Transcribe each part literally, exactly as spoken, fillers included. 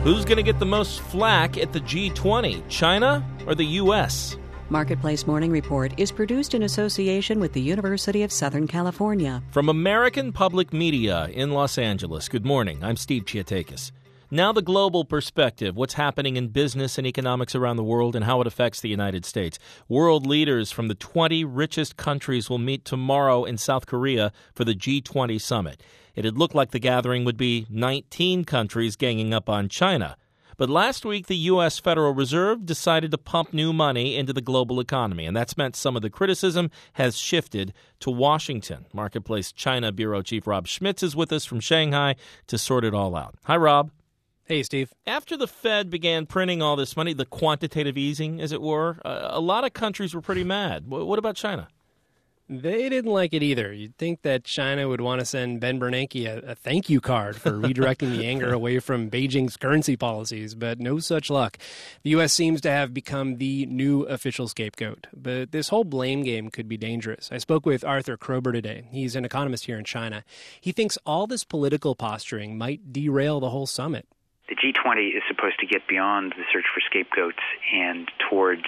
Who's going to get the most flack at the G twenty, China or the U S? Marketplace Morning Report is produced in association with the University of Southern California. From American Public Media in Los Angeles, good morning. I'm Steve Chiatakis. Now the global perspective, what's happening in business and economics around the world and how it affects the United States. World leaders from the twenty richest countries will meet tomorrow in South Korea for the G twenty summit. It had looked like the gathering would be nineteen countries ganging up on China. But last week, the U S. Federal Reserve decided to pump new money into the global economy, and that's meant some of the criticism has shifted to Washington. Marketplace China Bureau Chief Rob Schmitz is with us from Shanghai to sort it all out. Hi, Rob. Hey, Steve. After the Fed began printing all this money, the quantitative easing, as it were, uh, a lot of countries were pretty mad. What about China? They didn't like it either. You'd think that China would want to send Ben Bernanke a, a thank you card for redirecting the anger away from Beijing's currency policies, but no such luck. The U S seems to have become the new official scapegoat. But this whole blame game could be dangerous. I spoke with Arthur Krober today. He's an economist here in China. He thinks all this political posturing might derail the whole summit. The G twenty is supposed to get beyond the search for scapegoats and towards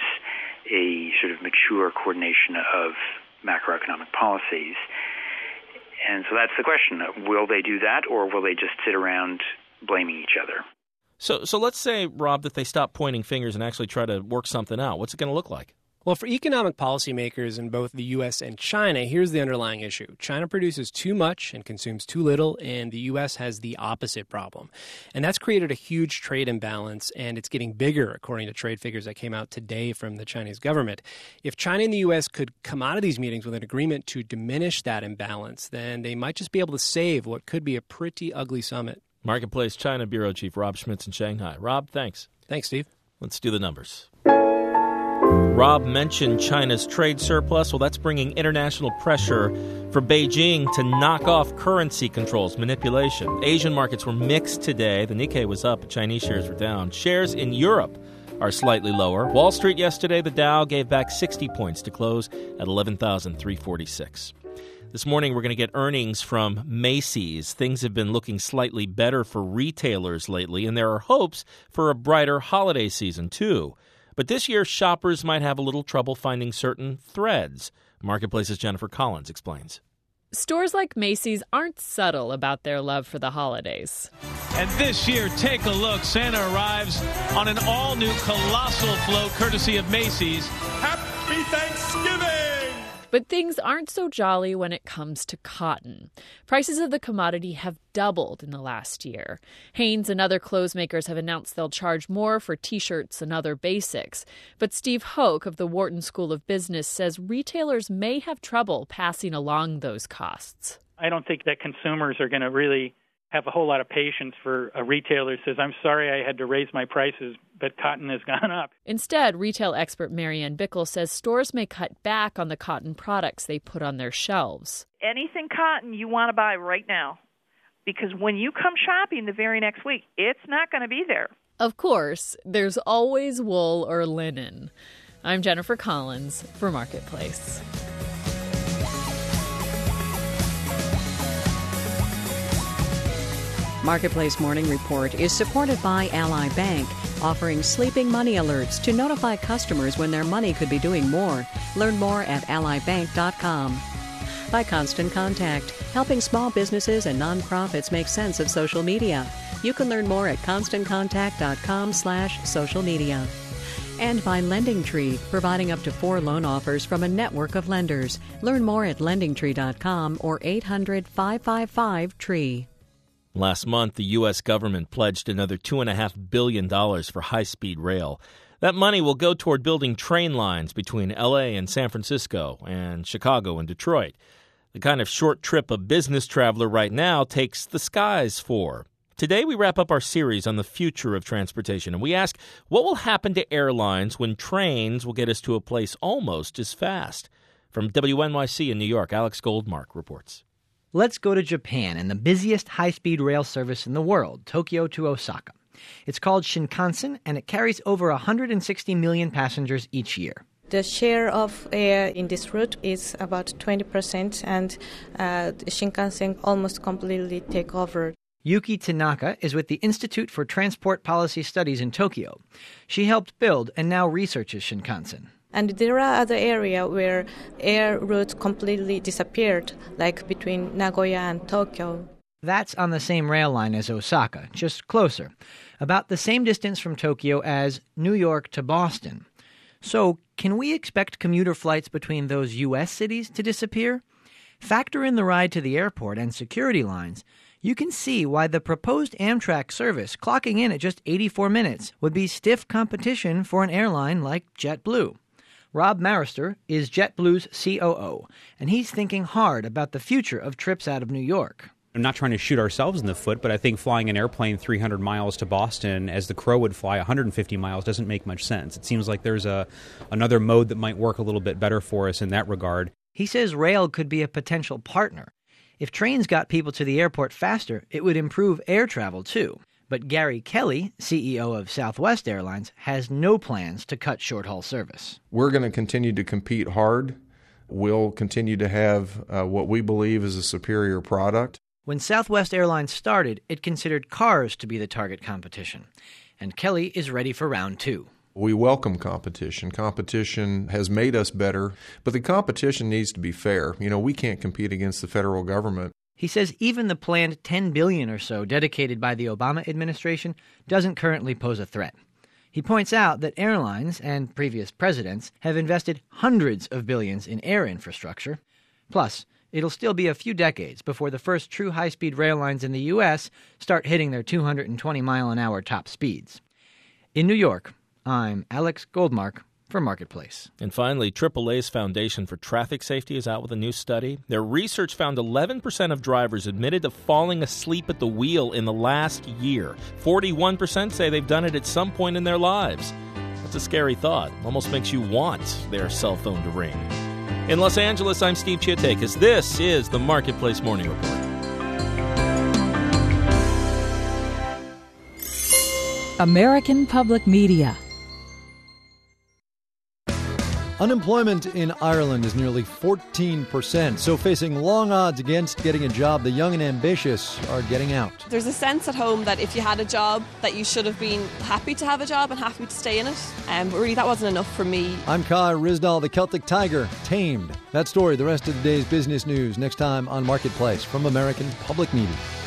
a sort of mature coordination of macroeconomic policies. And so that's the question. Will they do that, or will they just sit around blaming each other? So so let's say, Rob, that they stop pointing fingers and actually try to work something out. What's it going to look like? Well, for economic policymakers in both the U S and China, here's the underlying issue. China produces too much and consumes too little, and the U S has the opposite problem. And that's created a huge trade imbalance, and it's getting bigger, according to trade figures that came out today from the Chinese government. If China and the U S could come out of these meetings with an agreement to diminish that imbalance, then they might just be able to save what could be a pretty ugly summit. Marketplace China Bureau Chief Rob Schmitz in Shanghai. Rob, thanks. Thanks, Steve. Let's do the numbers. Rob mentioned China's trade surplus. Well, that's bringing international pressure for Beijing to knock off currency controls, manipulation. Asian markets were mixed today. The Nikkei was up, but Chinese shares were down. Shares in Europe are slightly lower. Wall Street yesterday, the Dow gave back sixty points to close at eleven thousand three hundred forty-six. This morning, we're going to get earnings from Macy's. Things have been looking slightly better for retailers lately, and there are hopes for a brighter holiday season, too. But this year, shoppers might have a little trouble finding certain threads. Marketplace's Jennifer Collins explains. Stores like Macy's aren't subtle about their love for the holidays. And this year, take a look. Santa arrives on an all-new colossal float courtesy of Macy's. Happy Thanksgiving! But things aren't so jolly when it comes to cotton. Prices of the commodity have doubled in the last year. Hanes and other clothes makers have announced they'll charge more for T-shirts and other basics. But Steve Hoke of the Wharton School of Business says retailers may have trouble passing along those costs. I don't think that consumers are going to really have a whole lot of patience for a retailer who says, I'm sorry I had to raise my prices, but cotton has gone up. Instead, retail expert Marianne Bickel says stores may cut back on the cotton products they put on their shelves. Anything cotton you want to buy right now, because when you come shopping the very next week, it's not going to be there. Of course, there's always wool or linen. I'm Jennifer Collins for Marketplace. Marketplace Morning Report is supported by Ally Bank, offering sleeping money alerts to notify customers when their money could be doing more. Learn more at ally bank dot com. By Constant Contact, helping small businesses and nonprofits make sense of social media. You can learn more at constant contact dot com slash social media. And by Lending Tree, providing up to four loan offers from a network of lenders. Learn more at lending tree dot com or eight hundred, five five five, T R E E. Last month, the U S government pledged another two point five billion dollars for high-speed rail. That money will go toward building train lines between L A and San Francisco and Chicago and Detroit. The kind of short trip a business traveler right now takes the skies for. Today, we wrap up our series on the future of transportation, and we ask what will happen to airlines when trains will get us to a place almost as fast. From W N Y C in New York, Alex Goldmark reports. Let's go to Japan and the busiest high-speed rail service in the world, Tokyo to Osaka. It's called Shinkansen, and it carries over one hundred sixty million passengers each year. The share of air in this route is about twenty percent, and uh, Shinkansen almost completely take over. Yuki Tanaka is with the Institute for Transport Policy Studies in Tokyo. She helped build and now researches Shinkansen. And there are other areas where air routes completely disappeared, like between Nagoya and Tokyo. That's on the same rail line as Osaka, just closer, about the same distance from Tokyo as New York to Boston. So, can we expect commuter flights between those U S cities to disappear? Factor in the ride to the airport and security lines. You can see why the proposed Amtrak service, clocking in at just eighty-four minutes, would be stiff competition for an airline like JetBlue. Rob Marister is JetBlue's C O O, and he's thinking hard about the future of trips out of New York. I'm not trying to shoot ourselves in the foot, but I think flying an airplane three hundred miles to Boston as the Crow would fly one hundred fifty miles doesn't make much sense. It seems like there's a another mode that might work a little bit better for us in that regard. He says rail could be a potential partner. If trains got people to the airport faster, it would improve air travel too. But Gary Kelly, C E O of Southwest Airlines, has no plans to cut short-haul service. We're going to continue to compete hard. We'll continue to have uh, what we believe is a superior product. When Southwest Airlines started, it considered cars to be the target competition. And Kelly is ready for round two. We welcome competition. Competition has made us better, but the competition needs to be fair. You know, we can't compete against the federal government. He says even the planned ten billion dollars or so dedicated by the Obama administration doesn't currently pose a threat. He points out that airlines and previous presidents have invested hundreds of billions in air infrastructure. Plus, it'll still be a few decades before the first true high-speed rail lines in the U S start hitting their two hundred twenty mile an hour top speeds. In New York, I'm Alex Goldmark for Marketplace. And finally, triple A's Foundation for Traffic Safety is out with a new study. Their research found eleven percent of drivers admitted to falling asleep at the wheel in the last year. forty-one percent say they've done it at some point in their lives. That's a scary thought. Almost makes you want their cell phone to ring. In Los Angeles, I'm Steve Chiatakis. This is the Marketplace Morning Report. American Public Media. Unemployment in Ireland is nearly fourteen percent, so facing long odds against getting a job, the young and ambitious are getting out. There's a sense at home that if you had a job, that you should have been happy to have a job and happy to stay in it. Um, but really, that wasn't enough for me. I'm Kai Rizdal, the Celtic Tiger, tamed. That story, the rest of the day's business news, next time on Marketplace from American Public Media.